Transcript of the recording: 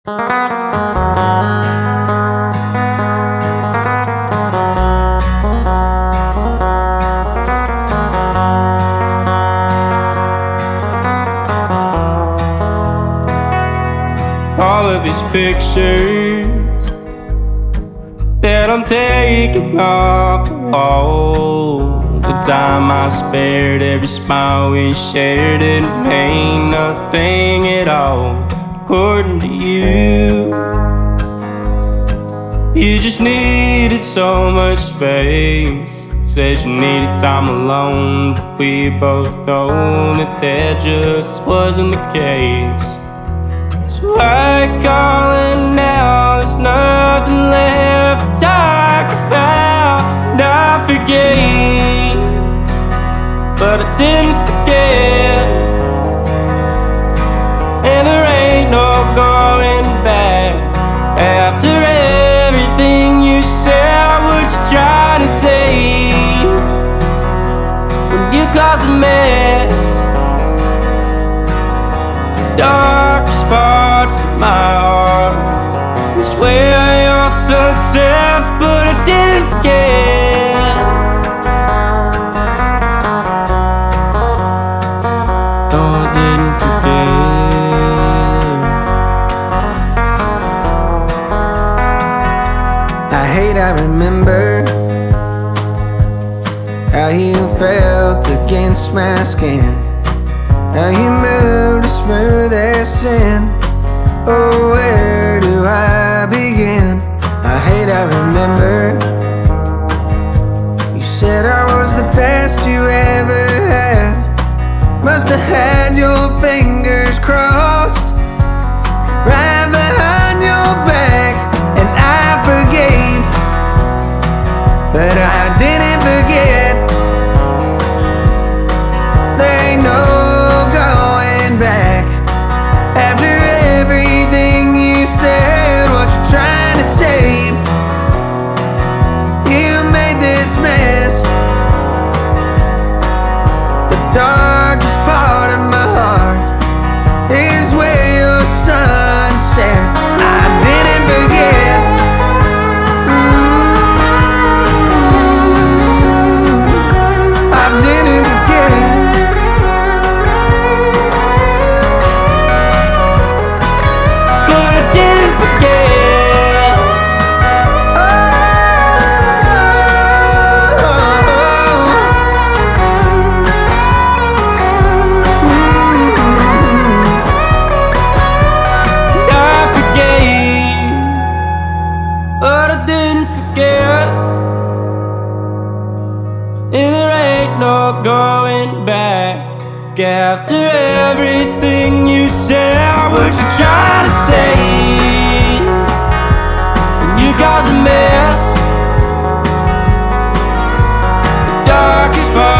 All of these pictures that I'm taking off the wall, the time I spared, every smile we shared, didn't mean nothing at all. According to you, you just needed so much space. Said you needed time alone, but we both know that just wasn't the case. So I calling now, there's nothing left to talk about. And I forgave, but I didn't forget. And there ain't no going back. After everything you said, what you trying to say? When you cause a mess, darkest parts of my heart is where your sun sets, but I didn't forget. No, I didn't forget. I hate I remember how you felt against my skin, how you moved as smooth as sin. Oh, where do I begin? I hate I remember you said I was the best you ever had. Must have had your fingers crossed right behind your back. And I forgave, but I didn't forget. There ain't no going back. After everything you said, what you trying to save? You made this mess. The darkest part of my heart is where your sun sets. I didn't forget. I didn't forget. But I didn't forget. I forgave, but I didn't forget. And there ain't no going back. After everything you said, what you trying to say? You cause a mess. The darkest part